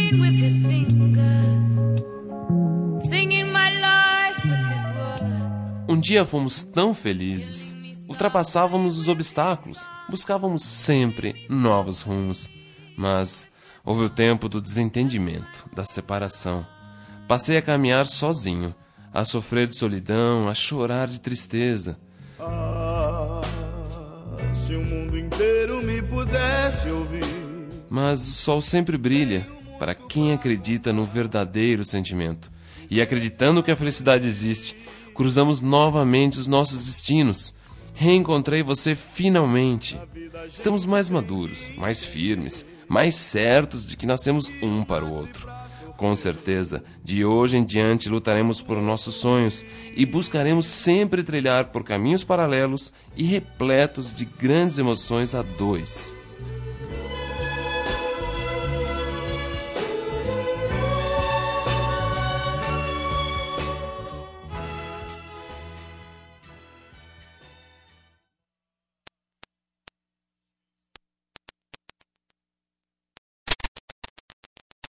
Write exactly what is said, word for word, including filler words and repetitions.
screen with his fingers, singing my life with his words. Um dia fomos tão felizes, ultrapassávamos os obstáculos, buscávamos sempre novos rumos, mas houve o tempo do desentendimento, da separação. Passei a caminhar sozinho, a sofrer de solidão, a chorar de tristeza. Ah, se o mundo inteiro me pudesse ouvir. Mas o sol sempre brilha para quem acredita no verdadeiro sentimento. E acreditando que a felicidade existe, cruzamos novamente os nossos destinos. Reencontrei você finalmente. Estamos mais maduros, mais firmes, mais certos de que nascemos um para o outro. Com certeza, de hoje em diante lutaremos por nossos sonhos e buscaremos sempre trilhar por caminhos paralelos e repletos de grandes emoções a dois.